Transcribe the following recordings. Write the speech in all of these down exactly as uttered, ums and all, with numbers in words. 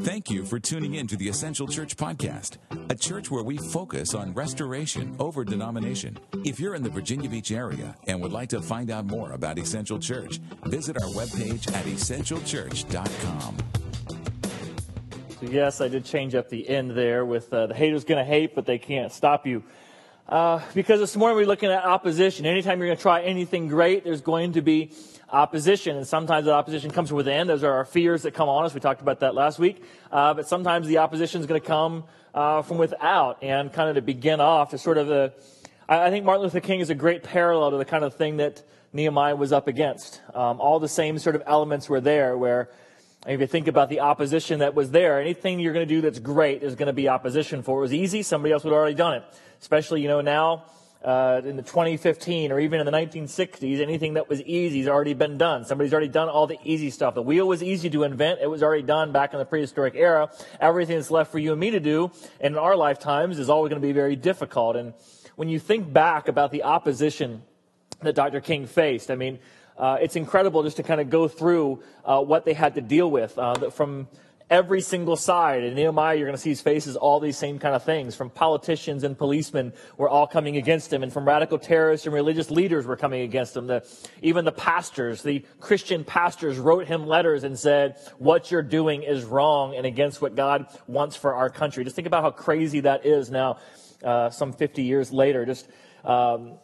Thank you for tuning in to the Essential Church Podcast, a church where we focus on restoration over denomination. If you're in the Virginia Beach area and would like to find out more about Essential Church, visit our webpage at essential church dot com. So yes, I did change up the end there with uh, the haters going to hate, but they can't stop you. Uh, because this morning we're looking at opposition. Anytime you're going to try anything great, there's going to be opposition. And sometimes that opposition comes from within. Those are our fears that come on us. We talked about that last week. Uh, but sometimes the opposition is going to come uh, from without. And kind of to begin off, to sort of the, I think Martin Luther King is a great parallel to the kind of thing that Nehemiah was up against. Um, all the same sort of elements were there, where if you think about the opposition that was there, anything you're going to do that's great is going to be opposition for. It was easy, somebody else would have already done it. Especially, you know, now uh, in the twenty fifteen or even in the nineteen sixties, anything that was easy has already been done. Somebody's already done all the easy stuff. The wheel was easy to invent. It was already done back in the prehistoric era. Everything that's left for you and me to do in our lifetimes is always going to be very difficult. And when you think back about the opposition that Doctor King faced, I mean, Uh, it's incredible just to kind of go through uh, what they had to deal with uh, from every single side. And Nehemiah, you're going to see his faces, all these same kind of things. From politicians and policemen were all coming against him. And from radical terrorists and religious leaders were coming against him. The, even the pastors, the Christian pastors wrote him letters and said, what you're doing is wrong and against what God wants for our country. Just think about how crazy that is now, uh, some fifty years later. Just um,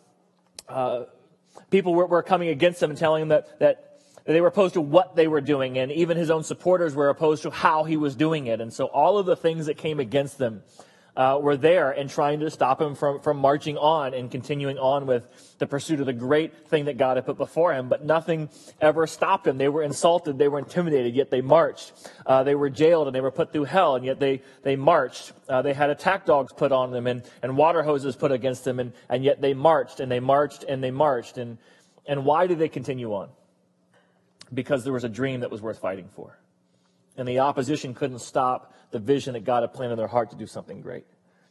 uh People were, were coming against him and telling him that, that they were opposed to what they were doing. And even his own supporters were opposed to how he was doing it. And so all of the things that came against them uh, were there and trying to stop him from, from marching on and continuing on with the pursuit of the great thing that God had put before him. But nothing ever stopped him. They were insulted. They were intimidated, yet they marched. Uh, they were jailed and they were put through hell, and yet they, they marched. Uh, they had attack dogs put on them and, and water hoses put against them, and, and yet they marched and they marched and they marched. And, and why did they continue on? Because there was a dream that was worth fighting for. And the opposition couldn't stop the vision that God had planned in their heart to do something great.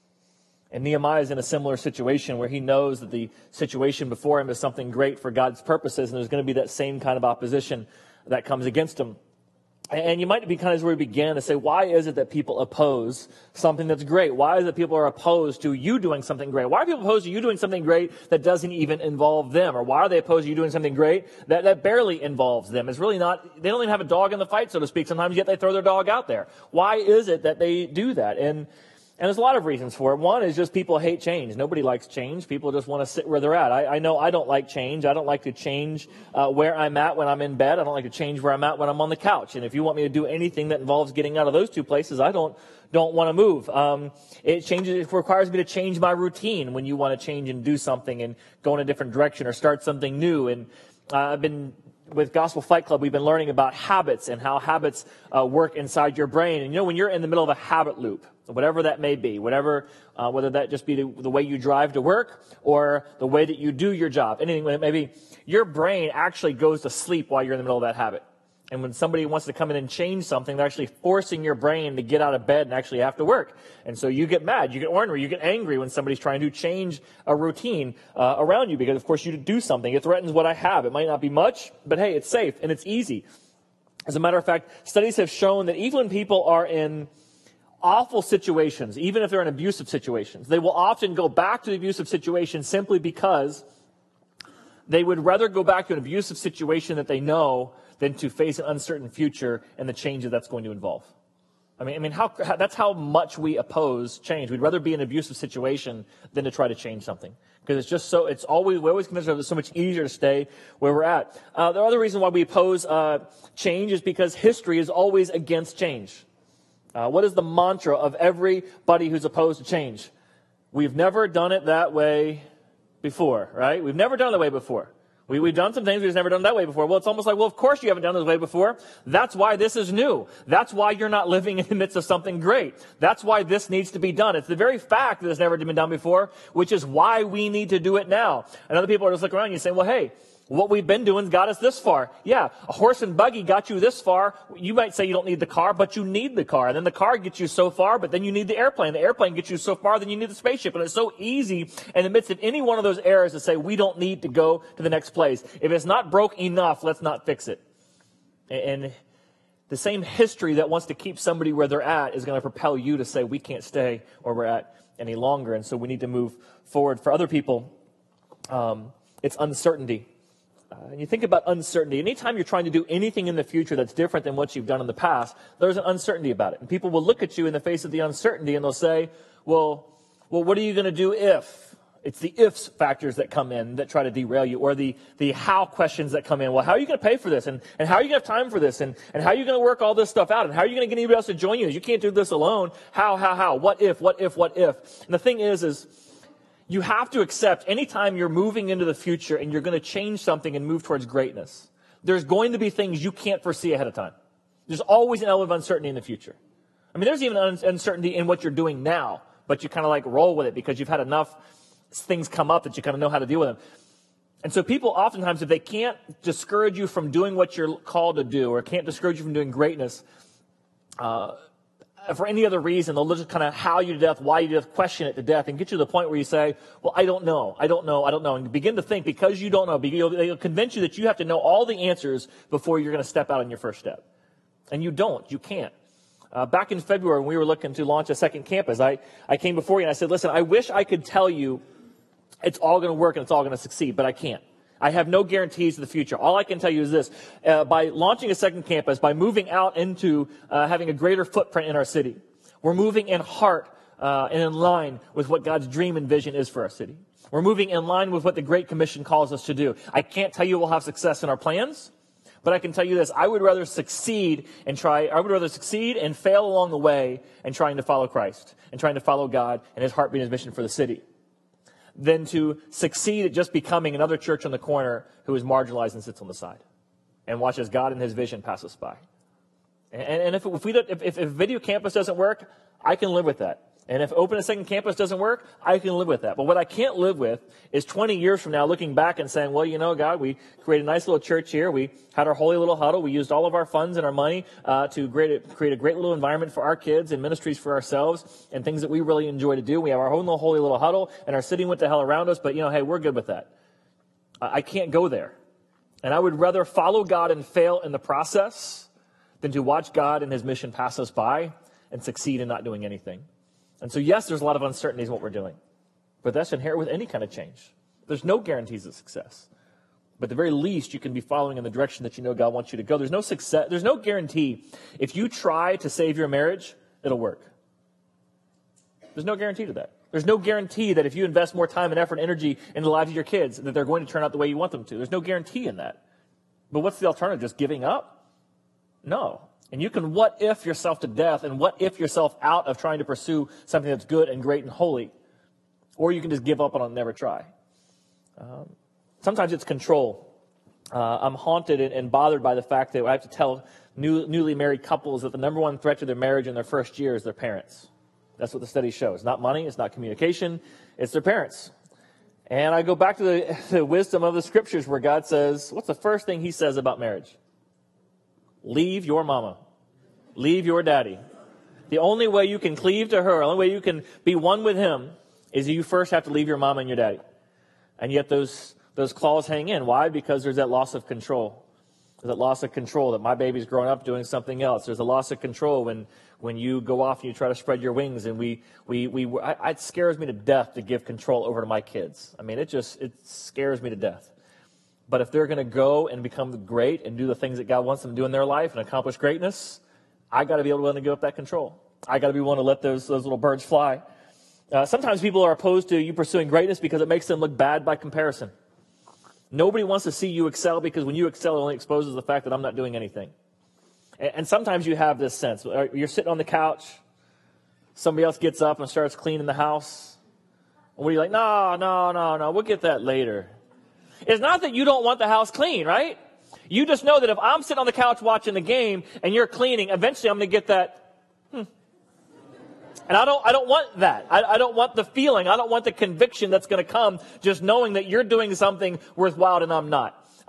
And Nehemiah is in a similar situation where he knows that the situation before him is something great for God's purposes, and there's going to be that same kind of opposition that comes against him. And you might be kind of where we began to say, why is it that people oppose something that's great? Why is it people are opposed to you doing something great? Why are people opposed to you doing something great that doesn't even involve them? Or why are they opposed to you doing something great that, that barely involves them? It's really not, they don't even have a dog in the fight, so to speak, sometimes, yet they throw their dog out there. Why is it that they do that? And And there's a lot of reasons for it. One is just people hate change. Nobody likes change. People just want to sit where they're at. I, I know I don't like change. I don't like to change uh, where I'm at when I'm in bed. I don't like to change where I'm at when I'm on the couch. And if you want me to do anything that involves getting out of those two places, I don't don't want to move. Um, it changes. It requires me to change my routine when you want to change and do something and go in a different direction or start something new. And uh, I've been with Gospel Fight Club, we've been learning about habits and how habits uh, work inside your brain. And you know, when you're in the middle of a habit loop, whatever that may be, whatever, uh, whether that just be the, the way you drive to work or the way that you do your job, anything, maybe your brain actually goes to sleep while you're in the middle of that habit. And when somebody wants to come in and change something, they're actually forcing your brain to get out of bed and actually have to work. And so you get mad, you get ornery, you get angry when somebody's trying to change a routine uh, around you because, of course, you do something. It threatens what I have. It might not be much, but hey, it's safe and it's easy. As a matter of fact, studies have shown that even when people are in awful situations, even if they're in abusive situations, they will often go back to the abusive situation simply because they would rather go back to an abusive situation that they know than to face an uncertain future and the change that that's going to involve. I mean, I mean, how, how that's how much we oppose change. We'd rather be in an abusive situation than to try to change something, because it's just so. It's always we always consider it's so much easier to stay where we're at. Uh, the other reason why we oppose uh, change is because history is always against change. Uh, what is the mantra of everybody who's opposed to change? We've never done it that way before, right? We've never done it that way before. We, we've done some things we've never done that way before. Well, it's almost like, well, of course you haven't done it this way before. That's why this is new. That's why you're not living in the midst of something great. That's why this needs to be done. It's the very fact that it's never been done before, which is why we need to do it now. And other people are just looking around and saying, well, hey, what we've been doing got us this far. Yeah, a horse and buggy got you this far. You might say you don't need the car, but you need the car. And then the car gets you so far, but then you need the airplane. The airplane gets you so far, then you need the spaceship. And it's so easy in the midst of any one of those eras to say we don't need to go to the next place. If it's not broke enough, let's not fix it. And The same history that wants to keep somebody where they're at is going to propel you to say, we can't stay where we're at any longer, and so we need to move forward. For other people, um, it's uncertainty. Uh, and you think about uncertainty. Anytime you're trying to do anything in the future that's different than what you've done in the past, there's an uncertainty about it. And people will look at you in the face of the uncertainty, and they'll say, well, well, what are you going to do if? It's the ifs factors that come in that try to derail you, or the, the how questions that come in. Well, how are you going to pay for this? And, and how are you going to have time for this? And, and how are you going to work all this stuff out? And how are you going to get anybody else to join you? You can't do this alone. How, how, how? What if, what if, what if? And the thing is, is you have to accept anytime you're moving into the future and you're going to change something and move towards greatness, there's going to be things you can't foresee ahead of time. There's always an element of uncertainty in the future. I mean, there's even un- uncertainty in what you're doing now, but you kind of like roll with it because you've had enough things come up that you kind of know how to deal with them. And so people oftentimes, if they can't discourage you from doing what you're called to do, or can't discourage you from doing greatness, uh, for any other reason, they'll just kind of howl you to death, why you to death, question it to death, and get you to the point where you say, well, I don't know, I don't know, I don't know. And begin to think, because you don't know, they'll convince you that you have to know all the answers before you're going to step out on your first step. And you don't, you can't. Uh, back in February, when we were looking to launch a second campus, I, I came before you and I said, listen, I wish I could tell you it's all going to work and it's all going to succeed, but I can't. I have no guarantees of the future. All I can tell you is this. Uh, by launching a second campus, by moving out into uh, having a greater footprint in our city, we're moving in heart uh, and in line with what God's dream and vision is for our city. We're moving in line with what the Great Commission calls us to do. I can't tell you we'll have success in our plans, but I can tell you this. I would rather succeed and try, I would rather succeed and fail along the way in trying to follow Christ and trying to follow God and his heartbeat and his mission for the city, than to succeed at just becoming another church on the corner who is marginalized and sits on the side and watches God and his vision pass us by. And, and if, if, we don't, if, if, if Video Campus doesn't work, I can live with that. And if Open a Second Campus doesn't work, I can live with that. But what I can't live with is twenty years from now looking back and saying, well, you know, God, we created a nice little church here. We had our holy little huddle. We used all of our funds and our money uh, to create a, create a great little environment for our kids and ministries for ourselves and things that we really enjoy to do. We have our own little holy little huddle, and our city went to hell around us. But, you know, hey, we're good with that. I, I can't go there. And I would rather follow God and fail in the process than to watch God and his mission pass us by and succeed in not doing anything. And so, yes, there's a lot of uncertainties in what we're doing, but that's inherent with any kind of change. There's no guarantees of success. But at the very least, you can be following in the direction that you know God wants you to go. There's no success. There's no guarantee. If you try to save your marriage, it'll work. There's no guarantee to that. There's no guarantee that if you invest more time and effort and energy in the lives of your kids, that they're going to turn out the way you want them to. There's no guarantee in that. But what's the alternative? Just giving up? No. And you can what if yourself to death and what if yourself out of trying to pursue something that's good and great and holy. Or you can just give up on it and never try. Um, sometimes it's control. Uh, I'm haunted and, and bothered by the fact that I have to tell new, newly married couples that the number one threat to their marriage in their first year is their parents. That's what the study shows. Not money, it's not communication, it's their parents. And I go back to the, the wisdom of the scriptures where God says, what's the first thing he says about marriage? Leave your mama. Leave your daddy. The only way you can cleave to her, the only way you can be one with him is you first have to leave your mama and your daddy. And yet those those claws hang in. Why? Because there's that loss of control. There's that loss of control that my baby's growing up doing something else. There's a loss of control when, when you go off and you try to spread your wings. And we, we, we, I, it scares me to death to give control over to my kids. I mean, it just, it scares me to death. But if they're going to go and become great and do the things that God wants them to do in their life and accomplish greatness, I got to be able to, willing to give up that control. I got to be willing to let those those little birds fly. Uh, sometimes people are opposed to you pursuing greatness because it makes them look bad by comparison. Nobody wants to see you excel because when you excel, it only exposes the fact that I'm not doing anything. And, and sometimes you have this sense. You're sitting on the couch. Somebody else gets up and starts cleaning the house. And we're like, no, no, no, no, we'll get that later. It's not that you don't want the house clean, right? You just know that if I'm sitting on the couch watching the game and you're cleaning, eventually I'm going to get that, hmm. And I don't, I don't want that. I, I don't want the feeling. I don't want the conviction that's going to come just knowing that you're doing something worthwhile and I'm not.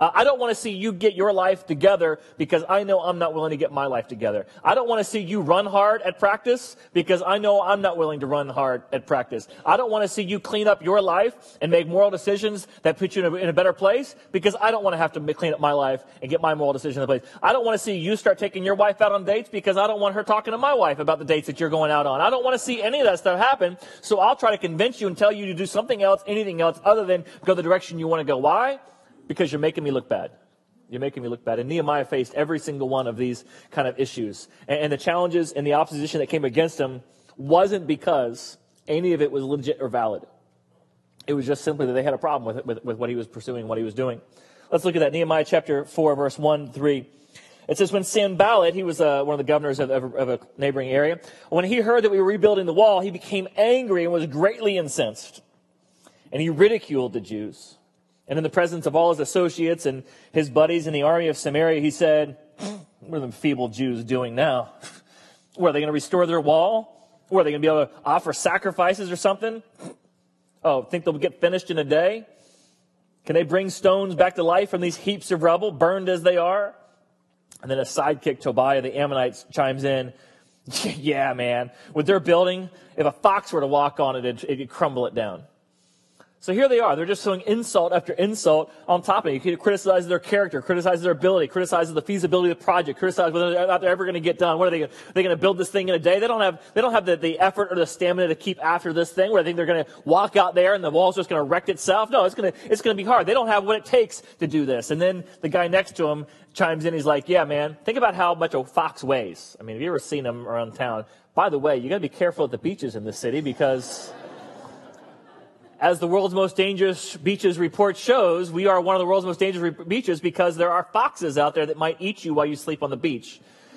Uh, I don't want to see you get your life together because I know I'm not willing to get my life together. I don't want to see you run hard at practice because I know I'm not willing to run hard at practice. I don't want to see you clean up your life and make moral decisions that put you in a, in a better place because I don't want to have to clean up my life and get my moral decision in place. I don't want to see you start taking your wife out on dates because I don't want her talking to my wife about the dates that you're going out on. I don't want to see any of that stuff happen, so I'll try to convince you and tell you to do something else, anything else, other than go the direction you want to go. Why? Because you're making me look bad. You're making me look bad. And Nehemiah faced every single one of these kind of issues. And, and the challenges and the opposition that came against him wasn't because any of it was legit or valid. It was just simply that they had a problem with it, with, with what he was pursuing, what he was doing. Let's look at that. Nehemiah chapter four, verse one, three. It says, when Sanballat, he was uh, one of the governors of, of, of a neighboring area, when he heard that we were rebuilding the wall, he became angry and was greatly incensed. And he ridiculed the Jews. And in the presence of all his associates and his buddies in the army of Samaria, he said, what are the feeble Jews doing now? What, are they going to restore their wall? What, are they going to be able to offer sacrifices or something? Oh, think they'll get finished in a day? Can they bring stones back to life from these heaps of rubble, burned as they are? And then a sidekick, Tobiah, the Ammonites, chimes in. Yeah, man. With their building, if a fox were to walk on it, it'd, it'd crumble it down. So here they are. They're just throwing insult after insult on top of it. You can criticize their character, criticize their ability, criticize the feasibility of the project, criticize whether they're, they're ever going to get done. What are they going to, they're going to build this thing in a day? They don't have, they don't have the, the effort or the stamina to keep after this thing where they think they're going to walk out there and the wall's just going to erect itself. No, it's going to, it's going to be hard. They don't have what it takes to do this. And then the guy next to him chimes in. He's like, yeah, man, think about how much a fox weighs. I mean, have you ever seen them around town? By the way, you got to be careful at the beaches in this city because, as the world's most dangerous beaches report shows, we are one of the world's most dangerous re- beaches because there are foxes out there that might eat you while you sleep on the beach.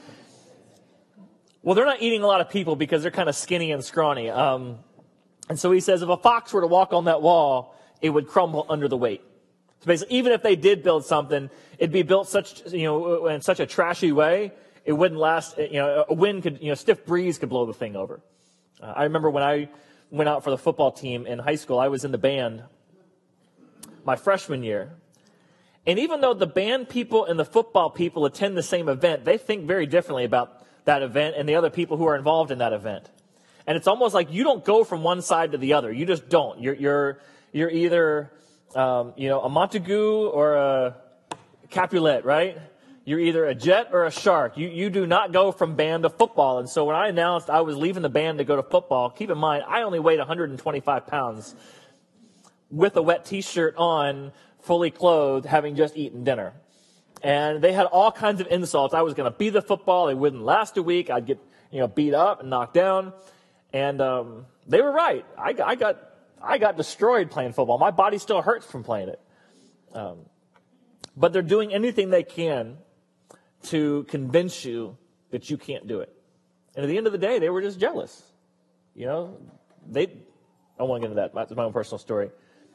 Well, they're not eating a lot of people because they're kind of skinny and scrawny. Um, and so he says, if a fox were to walk on that wall, it would crumble under the weight. So basically, even if they did build something, it'd be built such, you know, in such a trashy way, it wouldn't last. You know, a wind could, you know, stiff breeze could blow the thing over. Uh, I remember when I went out for the football team in high school, I was in the band my freshman year. And even though the band people and the football people attend the same event, they think very differently about that event and the other people who are involved in that event. And it's almost like you don't go from one side to the other. You just don't. You're you're you're either um, you know, a Montague or a Capulet, right? You're either a Jet or a Shark. You you do not go from band to football. And so when I announced I was leaving the band to go to football, keep in mind, I only weighed one hundred twenty-five pounds with a wet T-shirt on, fully clothed, having just eaten dinner. And they had all kinds of insults. I was going to be the football. It wouldn't last a week. I'd get, you know, beat up and knocked down. And um, they were right. I, I got I got destroyed playing football. My body still hurts from playing it. Um, but they're doing anything they can to convince you that you can't do it. And at the end of the day, they were just jealous. You know, they, I don't want to get into that. That's my own personal story.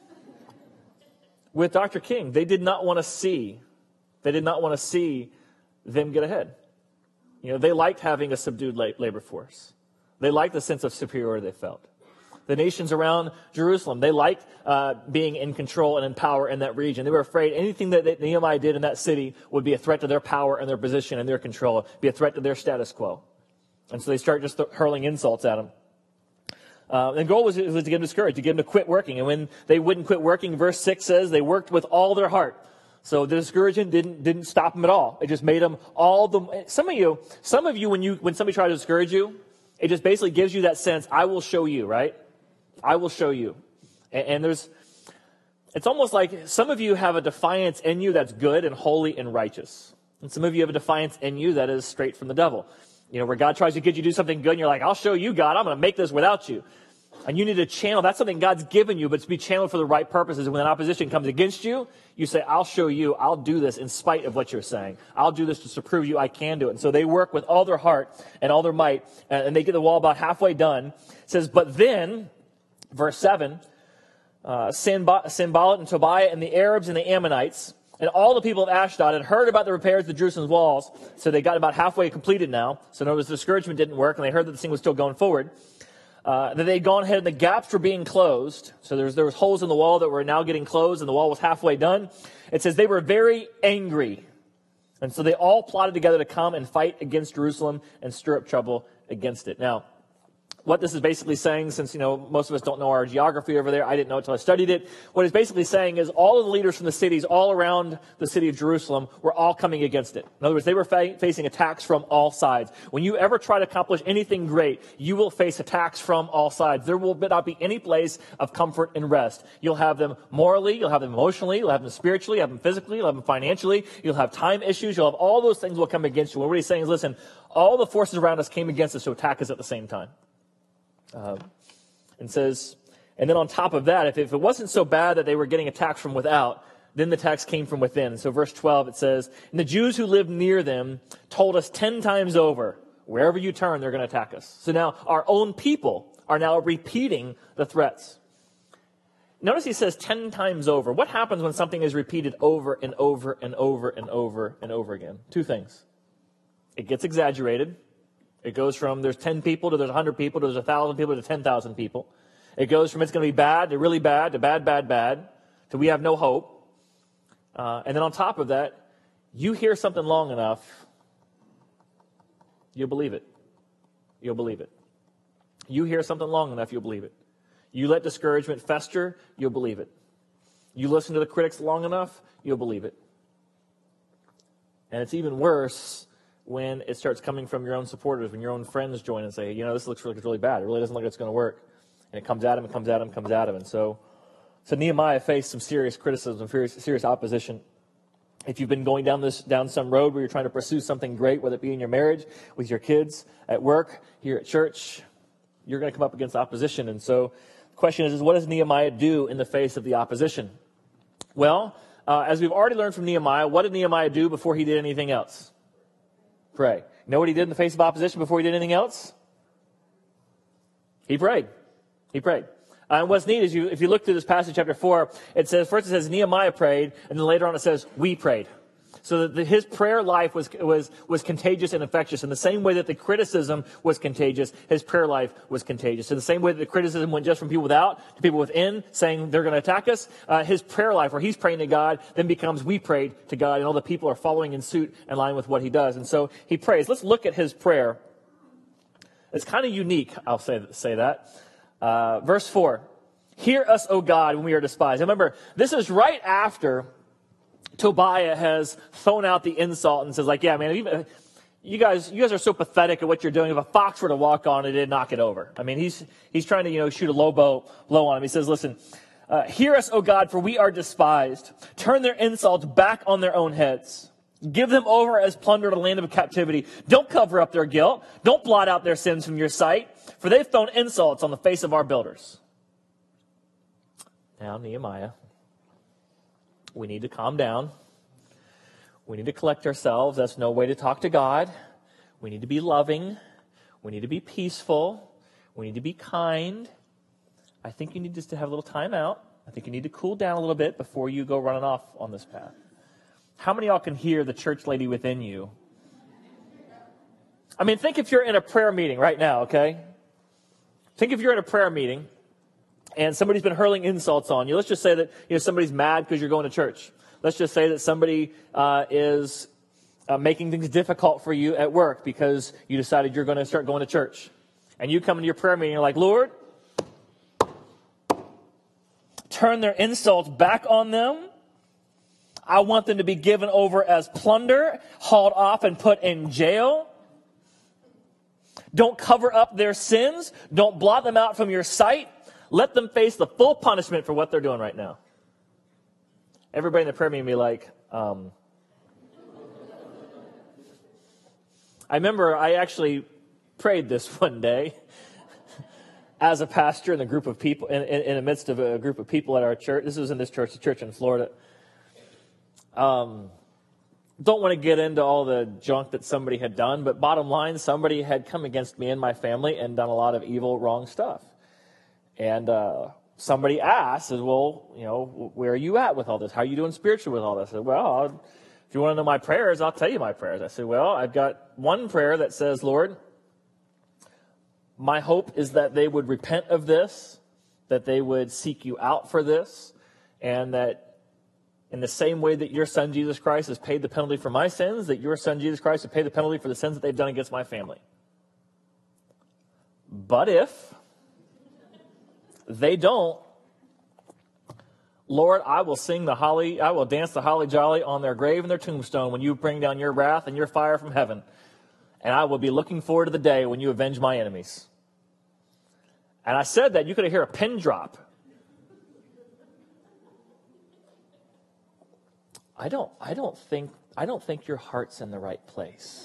With Doctor King, they did not want to see, they did not want to see them get ahead. You know, they liked having a subdued labor force. They liked the sense of superiority they felt. The nations around Jerusalem, they liked uh, being in control and in power in that region. They were afraid anything that, that Nehemiah did in that city would be a threat to their power and their position and their control, be a threat to their status quo. And so they start just hurling insults at him. Uh, and the goal was, was to get them discouraged, to get them to quit working. And when they wouldn't quit working, verse six says they worked with all their heart. So the discouragement didn't didn't stop them at all. It just made them all the. Some of you, some of you, when you when somebody tries to discourage you, it just basically gives you that sense. I will show you, right? I will show you. And, and there's, it's almost like some of you have a defiance in you that's good and holy and righteous. And some of you have a defiance in you that is straight from the devil. You know, where God tries to get you to do something good and you're like, I'll show you, God. I'm going to make this without you. And you need to channel. That's something God's given you, but it's to be channeled for the right purposes. And when an opposition comes against you, you say, I'll show you. I'll do this in spite of what you're saying. I'll do this just to prove you I can do it. And so they work with all their heart and all their might, and they get the wall about halfway done. It says, but then, verse seven, uh, Sanballat and Tobiah and the Arabs and the Ammonites and all the people of Ashdod had heard about the repairs to Jerusalem's walls. So they got about halfway completed now. So notice the discouragement didn't work, and they heard that this thing was still going forward. Uh, that they'd gone ahead and the gaps were being closed. So there was, there was holes in the wall that were now getting closed and the wall was halfway done. It says they were very angry. And so they all plotted together to come and fight against Jerusalem and stir up trouble against it. Now, what this is basically saying, since, you know, most of us don't know our geography over there, I didn't know it until I studied it. What it's basically saying is all of the leaders from the cities all around the city of Jerusalem were all coming against it. In other words, they were fa- facing attacks from all sides. When you ever try to accomplish anything great, you will face attacks from all sides. There will not be any place of comfort and rest. You'll have them morally, you'll have them emotionally, you'll have them spiritually, you'll have them physically, you'll have them financially, you'll have time issues, you'll have all those things will come against you. What he's saying is, listen, all the forces around us came against us to attack us at the same time. Uh, and says, and then on top of that, if, if it wasn't so bad that they were getting attacked from without, then the attacks came from within. So verse twelve, it says, and the Jews who lived near them told us ten times over, wherever you turn, they're going to attack us. So now our own people are now repeating the threats. Notice he says ten times over. What happens when something is repeated over and over and over and over and over again? Two things. It gets exaggerated. It goes from there's ten people to there's one hundred people to there's one thousand people to ten thousand people. It goes from it's going to be bad to really bad to bad, bad, bad to we have no hope. Uh, and then on top of that, you hear something long enough, you'll believe it. You'll believe it. You hear something long enough, you'll believe it. You let discouragement fester, you'll believe it. You listen to the critics long enough, you'll believe it. And it's even worse when it starts coming from your own supporters, when your own friends join and say, you know, this looks like it's really bad. It really doesn't look like it's going to work. And it comes at him, it comes at him, it comes at him. And so, so Nehemiah faced some serious criticism, serious, serious opposition. If you've been going down this down some road where you're trying to pursue something great, whether it be in your marriage, with your kids, at work, here at church, you're going to come up against opposition. And so the question is, is what does Nehemiah do in the face of the opposition? Well, uh, as we've already learned from Nehemiah, what did Nehemiah do before he did anything else? Pray. You know what he did in the face of opposition before he did anything else? He prayed. He prayed. Uh, and what's neat is you, if you look through this passage, chapter four, it says, first it says Nehemiah prayed, and then later on it says, we prayed. So that the, his prayer life was, was, was contagious and infectious. In the same way that the criticism was contagious, his prayer life was contagious. In the same way that the criticism went just from people without to people within, saying they're going to attack us, uh, his prayer life, where he's praying to God, then becomes we prayed to God, and all the people are following in suit in line with what he does. And so he prays. Let's look at his prayer. It's kind of unique, I'll say, say that. Uh, verse four, hear us, O God, when we are despised. Remember, this is right after Tobiah has thrown out the insult and says, like, yeah, man, even, you guys, you guys are so pathetic at what you're doing. If a fox were to walk on it, it'd knock it over. I mean, he's he's trying to, you know, shoot a low bow, low on him. He says, listen, uh, hear us, O God, for we are despised. Turn their insults back on their own heads. Give them over as plunder to the land of captivity. Don't cover up their guilt. Don't blot out their sins from your sight, for they've thrown insults on the face of our builders. Now, Nehemiah, we need to calm down. We need to collect ourselves. That's no way to talk to God. We need to be loving. We need to be peaceful. We need to be kind. I think you need just to have a little time out. I think you need to cool down a little bit before you go running off on this path. How many of y'all can hear the church lady within you? I mean, think if you're in a prayer meeting right now, okay? Think if you're in a prayer meeting and somebody's been hurling insults on you. Let's just say that, you know, somebody's mad because you're going to church. Let's just say that somebody uh, is uh, making things difficult for you at work because you decided you're going to start going to church. And you come into your prayer meeting and you're like, Lord, turn their insults back on them. I want them to be given over as plunder, hauled off and put in jail. Don't cover up their sins. Don't blot them out from your sight. Let them face the full punishment for what they're doing right now. Everybody in the prayer meeting be like, um, I remember I actually prayed this one day as a pastor in a group of people, in, in, in the midst of a group of people at our church. This was in this church, the church in Florida. Um, don't want to get into all the junk that somebody had done, but bottom line, somebody had come against me and my family and done a lot of evil, wrong stuff. And uh, somebody asked, said, well, you know, where are you at with all this? How are you doing spiritually with all this? I said, well, I'll, if you want to know my prayers, I'll tell you my prayers. I said, well, I've got one prayer that says, Lord, my hope is that they would repent of this, that they would seek you out for this, and that in the same way that your son Jesus Christ has paid the penalty for my sins, that your son Jesus Christ would pay the penalty for the sins that they've done against my family. But if they don't, Lord, I will sing the holly, I will dance the holly jolly on their grave and their tombstone when you bring down your wrath and your fire from heaven. And I will be looking forward to the day when you avenge my enemies. And I said that, you could hear a pin drop. I don't, I don't think, I don't think your heart's in the right place.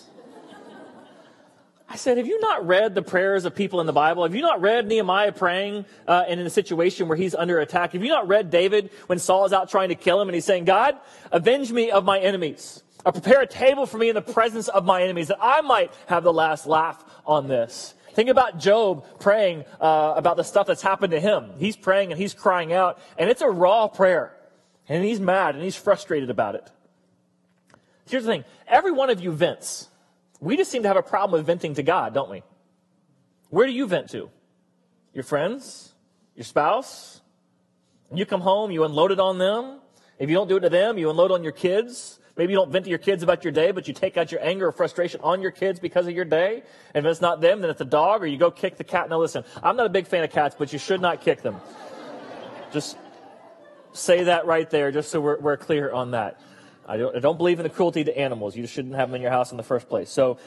I said, have you not read the prayers of people in the Bible? Have you not read Nehemiah praying uh, and in a situation where he's under attack? Have you not read David when Saul is out trying to kill him and he's saying, God, avenge me of my enemies. Or prepare a table for me in the presence of my enemies that I might have the last laugh on this. Think about Job praying uh, about the stuff that's happened to him. He's praying and he's crying out, and it's a raw prayer. And he's mad and he's frustrated about it. Here's the thing. Every one of you vents. We just seem to have a problem with venting to God, don't we? Where do you vent to? Your friends? Your spouse? When you come home, you unload it on them. If you don't do it to them, you unload on your kids. Maybe you don't vent to your kids about your day, but you take out your anger or frustration on your kids because of your day. And if it's not them, then it's a dog, or you go kick the cat. Now listen, I'm not a big fan of cats, but you should not kick them. Just say that right there, just so we're, we're clear on that. I don't, I don't believe in the cruelty to animals. You just shouldn't have them in your house in the first place. So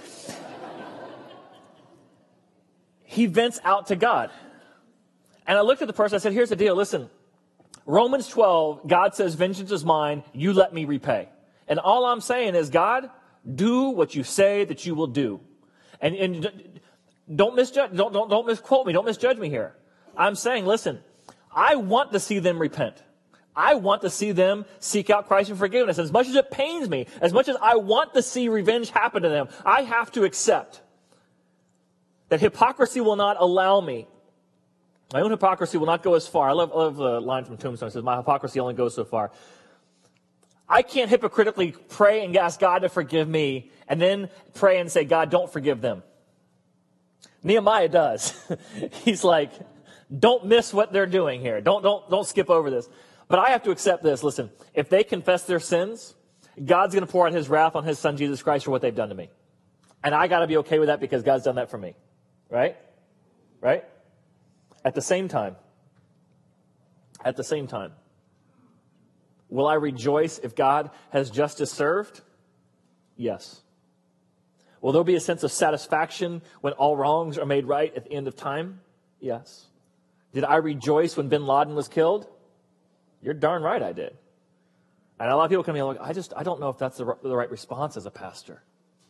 he vents out to God. And I looked at the person, I said, here's the deal. Listen, Romans twelve, God says, vengeance is mine. You let me repay. And all I'm saying is, God, do what you say that you will do. And, and don't misjudge, don't, don't, don't misquote me. Don't misjudge me here. I'm saying, listen, I want to see them repent. I want to see them seek out Christ and forgiveness. As much as it pains me, as much as I want to see revenge happen to them, I have to accept that hypocrisy will not allow me. My own hypocrisy will not go as far. I love, I love the line from Tombstone. It says, my hypocrisy only goes so far. I can't hypocritically pray and ask God to forgive me and then pray and say, God, don't forgive them. Nehemiah does. He's like, don't miss what they're doing here. Don't, don't, don't skip over this. But I have to accept this. Listen, if they confess their sins, God's going to pour out his wrath on his son, Jesus Christ, for what they've done to me. And I got to be okay with that because God's done that for me. Right? Right? At the same time, at the same time, will I rejoice if God has justice served? Yes. Will there be a sense of satisfaction when all wrongs are made right at the end of time? Yes. Did I rejoice when bin Laden was killed? You're darn right I did. And a lot of people come in and look, I just, I don't know if that's the, the right response as a pastor.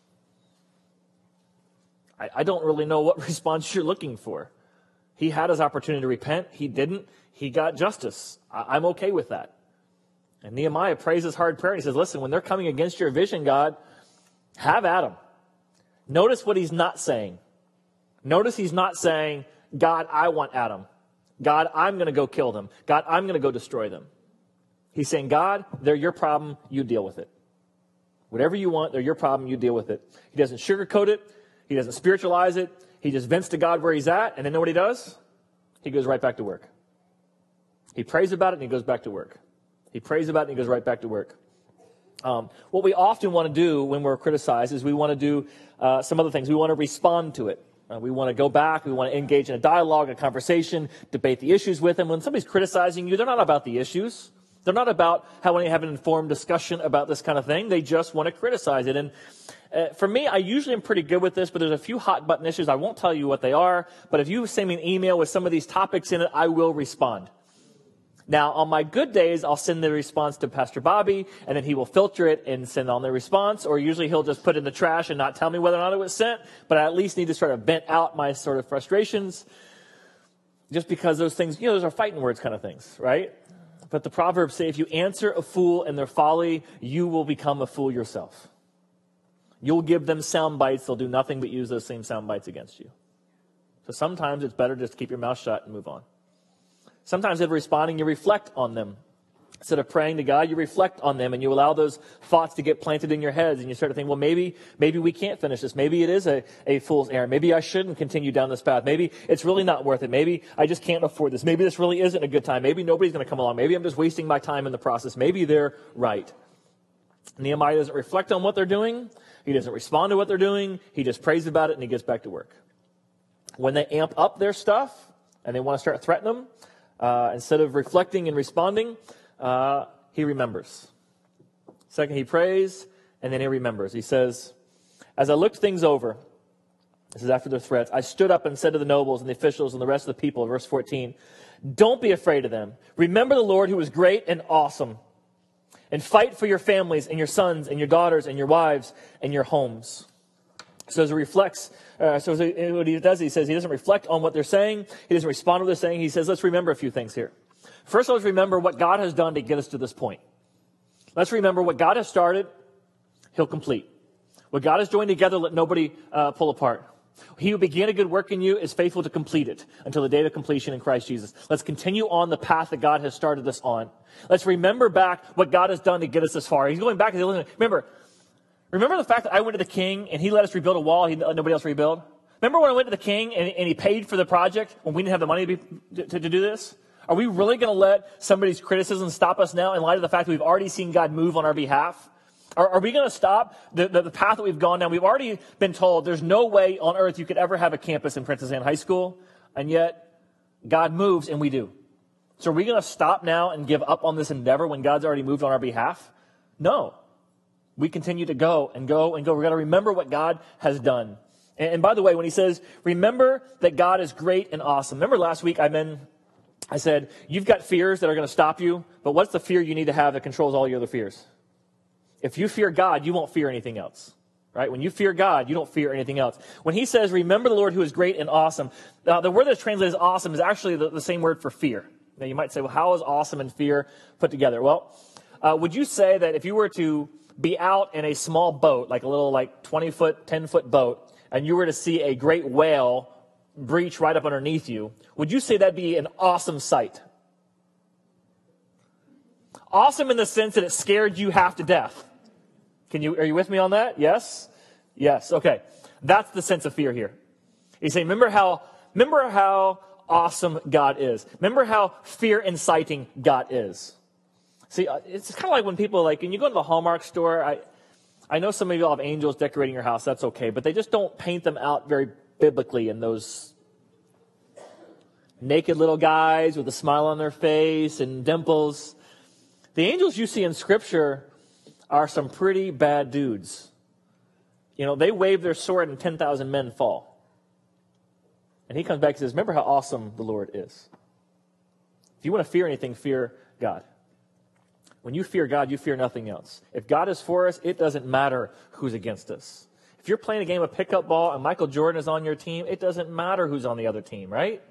I, I don't really know what response you're looking for. He had his opportunity to repent. He didn't. He got justice. I, I'm okay with that. And Nehemiah prays his hard prayer. And he says, listen, when they're coming against your vision, God, have at them. Notice what he's not saying. Notice he's not saying, God, I want Adam. God, I'm going to go kill them. God, I'm going to go destroy them. He's saying, God, they're your problem. You deal with it. Whatever you want, they're your problem. You deal with it. He doesn't sugarcoat it. He doesn't spiritualize it. He just vents to God where he's at. And then know what he does? He goes right back to work. He prays about it and he goes back to work. He prays about it and he goes right back to work. Um, what we often want to do when we're criticized is we want to do uh, some other things. We want to respond to it. Uh, we want to go back. We want to engage in a dialogue, a conversation, debate the issues with them. When somebody's criticizing you, they're not about the issues. They're not about how we have an informed discussion about this kind of thing. They just want to criticize it. And uh, for me, I usually am pretty good with this, but there's a few hot button issues. I won't tell you what they are, but if you send me an email with some of these topics in it, I will respond. Now, on my good days, I'll send the response to Pastor Bobby, and then he will filter it and send on the response, or usually he'll just put it in the trash and not tell me whether or not it was sent, but I at least need to sort of vent out my sort of frustrations, just because those things, you know, those are fighting words kind of things, right? But the Proverbs say, if you answer a fool in their folly, you will become a fool yourself. You'll give them sound bites. They'll do nothing but use those same sound bites against you. So sometimes it's better just to keep your mouth shut and move on. Sometimes if responding, you reflect on them Instead of praying to God, you reflect on them and you allow those thoughts to get planted in your heads, and you start to think, well, maybe maybe we can't finish this. Maybe it is a, a fool's errand. Maybe I shouldn't continue down this path. Maybe it's really not worth it. Maybe I just can't afford this. Maybe this really isn't a good time. Maybe nobody's going to come along. Maybe I'm just wasting my time in the process. Maybe they're right. Nehemiah doesn't reflect on what they're doing. He doesn't respond to what they're doing. He just prays about it and he gets back to work. When they amp up their stuff and they want to start threatening them, uh, instead of reflecting and responding, Uh, he remembers. Second, he prays, and then he remembers. He says, as I looked things over, this is after their threats, I stood up and said to the nobles and the officials and the rest of the people, verse fourteen, don't be afraid of them. Remember the Lord who is great and awesome, and fight for your families and your sons and your daughters and your wives and your homes. So as he reflects, uh, so as he, what he does, he says he doesn't reflect on what they're saying. He doesn't respond to what they're saying. He says, let's remember a few things here. First, let's remember what God has done to get us to this point. Let's remember what God has started, he'll complete. What God has joined together, let nobody uh, pull apart. He who began a good work in you is faithful to complete it until the day of completion in Christ Jesus. Let's continue on the path that God has started us on. Let's remember back what God has done to get us this far. He's going back and saying, remember, remember the fact that I went to the king and he let us rebuild a wall he let nobody else rebuild? Remember when I went to the king and, and he paid for the project when we didn't have the money to, be, to, to do this? Are we really going to let somebody's criticism stop us now in light of the fact that we've already seen God move on our behalf? Are, are we going to stop the, the, the path that we've gone down? We've already been told there's no way on earth you could ever have a campus in Princess Anne High School, and yet God moves and we do. So are we going to stop now and give up on this endeavor when God's already moved on our behalf? No. We continue to go and go and go. We've got to remember what God has done. And, and by the way, when he says, remember that God is great and awesome. Remember last week I meant... I said, you've got fears that are going to stop you, but what's the fear you need to have that controls all your other fears? If you fear God, you won't fear anything else, right? When you fear God, you don't fear anything else. When he says, remember the Lord who is great and awesome, uh, the word that's translated as awesome is actually the, the same word for fear. Now, you might say, well, how is awesome and fear put together? Well, uh, would you say that if you were to be out in a small boat, like a little like twenty-foot, ten-foot boat, and you were to see a great whale breach right up underneath you, would you say that'd be an awesome sight? Awesome in the sense that it scared you half to death. Can you, are you with me on that? Yes? Yes. Okay. That's the sense of fear here. He's saying, remember how, remember how awesome God is. Remember how fear inciting God is. See, it's kind of like when people like, when you go to the Hallmark store, I, I know some of you all have angels decorating your house. That's okay. But they just don't paint them out very biblically in those naked little guys with a smile on their face and dimples. The angels you see in Scripture are some pretty bad dudes. You know, they wave their sword and ten thousand men fall. And he comes back and says, remember how awesome the Lord is. If you want to fear anything, fear God. When you fear God, you fear nothing else. If God is for us, it doesn't matter who's against us. If you're playing a game of pickup ball and Michael Jordan is on your team, it doesn't matter who's on the other team, right?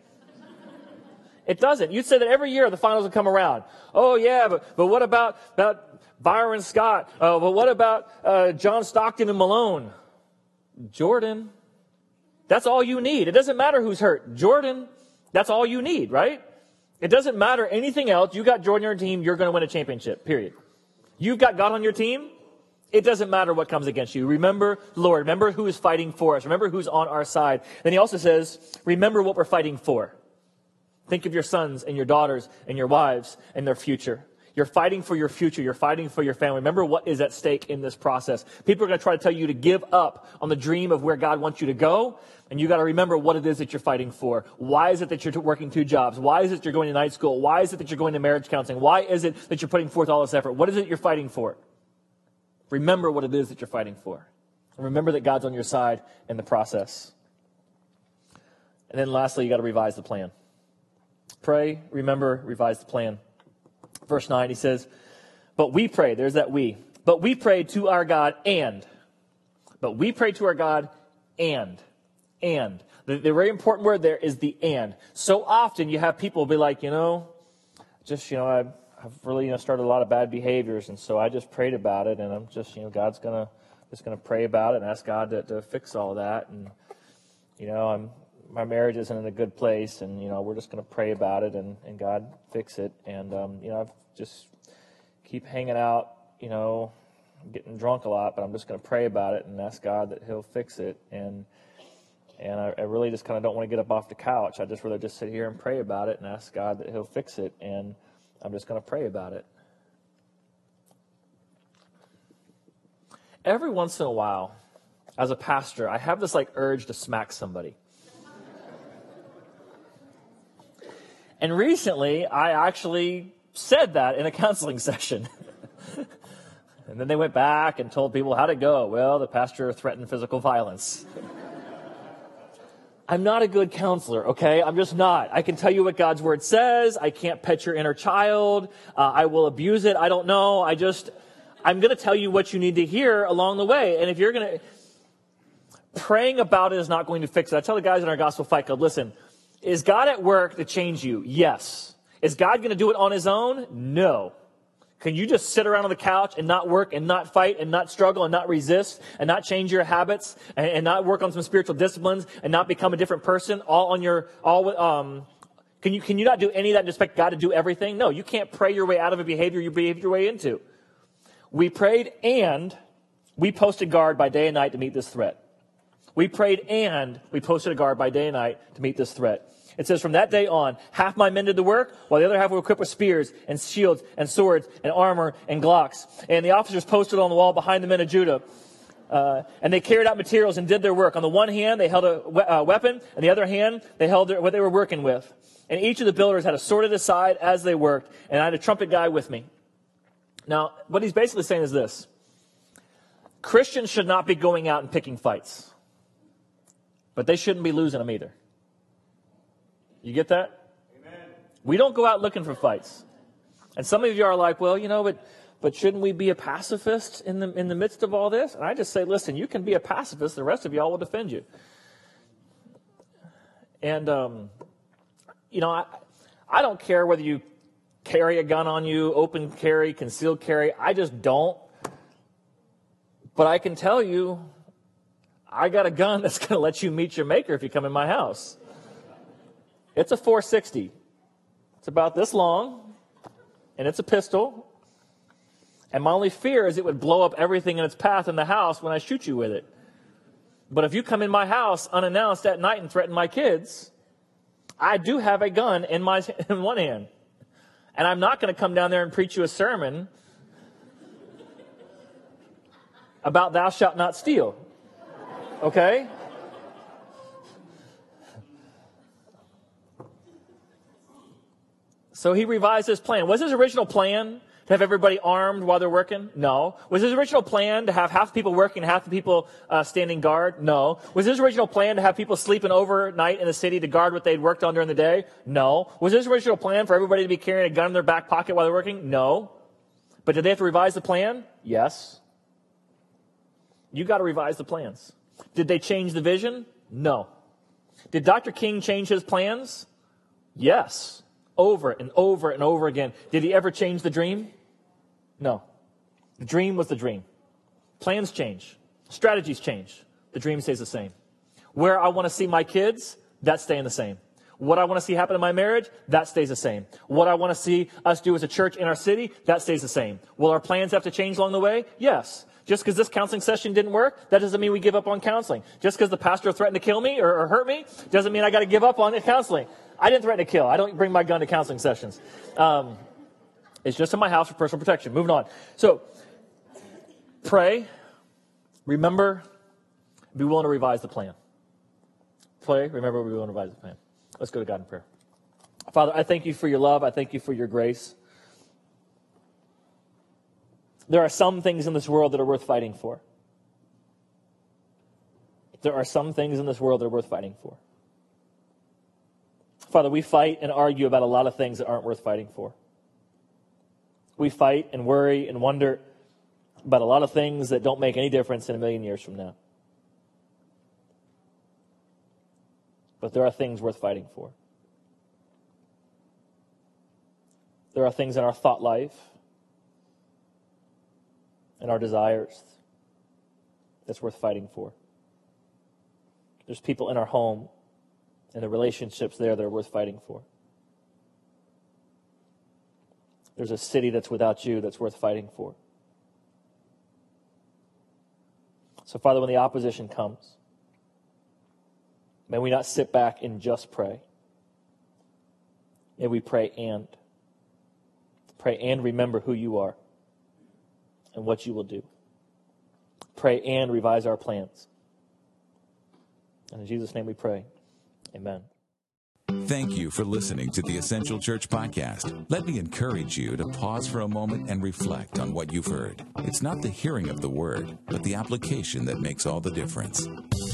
It doesn't. You'd say that every year the finals would come around. Oh, yeah, but, but what about, about Byron Scott? Uh, but what about uh, John Stockton and Malone? Jordan. That's all you need. It doesn't matter who's hurt. Jordan, that's all you need, right? It doesn't matter anything else. You got Jordan on your team, you're going to win a championship, period. You've got God on your team, it doesn't matter what comes against you. Remember the Lord. Remember who is fighting for us. Remember who's on our side. Then he also says, remember what we're fighting for. Think of your sons and your daughters and your wives and their future. You're fighting for your future. You're fighting for your family. Remember what is at stake in this process. People are going to try to tell you to give up on the dream of where God wants you to go. And you got to remember what it is that you're fighting for. Why is it that you're working two jobs? Why is it you're going to night school? Why is it that you're going to marriage counseling? Why is it that you're putting forth all this effort? What is it you're fighting for? Remember what it is that you're fighting for. And remember that God's on your side in the process. And then lastly, you got to revise the plan. Pray, remember, revise the plan. Verse nine, he says, but we pray, there's that we, but we pray to our God and, but we pray to our God and, and. The, the very important word there is the and. So often you have people be like, you know, just, you know, I've, I've really, you know, started a lot of bad behaviors, and so I just prayed about it, and I'm just, you know, God's going to, just going to pray about it and ask God to, to fix all that, and, you know, I'm, my marriage isn't in a good place, and, you know, we're just going to pray about it, and, and God fix it. And, um, you know, I've just, keep hanging out, you know, getting drunk a lot, but I'm just going to pray about it and ask God that he'll fix it. And and I, I really just kind of don't want to get up off the couch. I'd just rather just sit here and pray about it and ask God that he'll fix it. And I'm just going to pray about it. Every once in a while, as a pastor, I have this like urge to smack somebody. And recently, I actually said that in a counseling session. And then they went back and told people how'd it go. Well, the pastor threatened physical violence. I'm not a good counselor, okay? I'm just not. I can tell you what God's word says. I can't pet your inner child. Uh, I will abuse it. I don't know. I just, I'm going to tell you what you need to hear along the way. And if you're going to, praying about it is not going to fix it. I tell the guys in our Gospel Fight Club, listen, is God at work to change you? Yes. Is God going to do it on his own? No. Can you just sit around on the couch and not work and not fight and not struggle and not resist and not change your habits and, and not work on some spiritual disciplines and not become a different person all on your, all, um, can you, can you not do any of that and expect God to do everything? No, you can't pray your way out of a behavior you behaved your way into. We prayed and we posted guard by day and night to meet this threat. We prayed and we posted a guard by day and night to meet this threat. It says, from that day on, half my men did the work, while the other half were equipped with spears and shields and swords and armor and glocks. And the officers posted on the wall behind the men of Judah. Uh, and they carried out materials and did their work. On the one hand, they held a we- uh, weapon. On the other hand, they held their, what they were working with. And each of the builders had a sword at his side as they worked. And I had a trumpet guy with me. Now, what he's basically saying is this. Christians should not be going out and picking fights. But they shouldn't be losing them either. You get that? Amen. We don't go out looking for fights. And some of you are like, well, you know, but but shouldn't we be a pacifist in the in the midst of all this? And I just say, listen, you can be a pacifist. The rest of y'all will defend you. And, um, you know, I, I don't care whether you carry a gun on you, open carry, concealed carry. I just don't. But I can tell you, I got a gun that's going to let you meet your maker if you come in my house. It's a four sixty. It's about this long, and it's a pistol. And my only fear is it would blow up everything in its path in the house when I shoot you with it. But if you come in my house unannounced at night and threaten my kids, I do have a gun in my in one hand. And I'm not going to come down there and preach you a sermon about thou shalt not steal. Okay? So he revised his plan. Was his original plan to have everybody armed while they're working? No. Was his original plan to have half the people working, half the people uh, standing guard? No. Was his original plan to have people sleeping overnight in the city to guard what they'd worked on during the day? No. Was his original plan for everybody to be carrying a gun in their back pocket while they're working? No. But did they have to revise the plan? Yes. You got to revise the plans. Did they change the vision? No. Did Doctor King change his plans? Yes. Over and over and over again. Did he ever change the dream? No. The dream was the dream. Plans change. Strategies change. The dream stays the same. Where I want to see my kids, that's staying the same. What I want to see happen in my marriage, that stays the same. What I want to see us do as a church in our city, that stays the same. Will our plans have to change along the way? Yes. Just because this counseling session didn't work, that doesn't mean we give up on counseling. Just because the pastor threatened to kill me or, or hurt me, doesn't mean I got to give up on the counseling. I didn't threaten to kill. I don't bring my gun to counseling sessions. Um, it's just in my house for personal protection. Moving on. So, pray, remember, be willing to revise the plan. Pray, remember, be willing to revise the plan. Let's go to God in prayer. Father, I thank you for your love. I thank you for your grace. There are some things in this world that are worth fighting for. There are some things in this world that are worth fighting for. Father, we fight and argue about a lot of things that aren't worth fighting for. We fight and worry and wonder about a lot of things that don't make any difference in a million years from now. But there are things worth fighting for. There are things in our thought life and our desires that's worth fighting for. There's people in our home and the relationships there that are worth fighting for. there's a city that's without you that's worth fighting for. So, Father, when the opposition comes, may we not sit back and just pray. May we pray and. Pray and remember who you are and what you will do. Pray and revise our plans. And in Jesus' name we pray. Amen. Thank you for listening to the Essential Church Podcast. Let me encourage you to pause for a moment and reflect on what you've heard. It's not the hearing of the word, but the application that makes all the difference.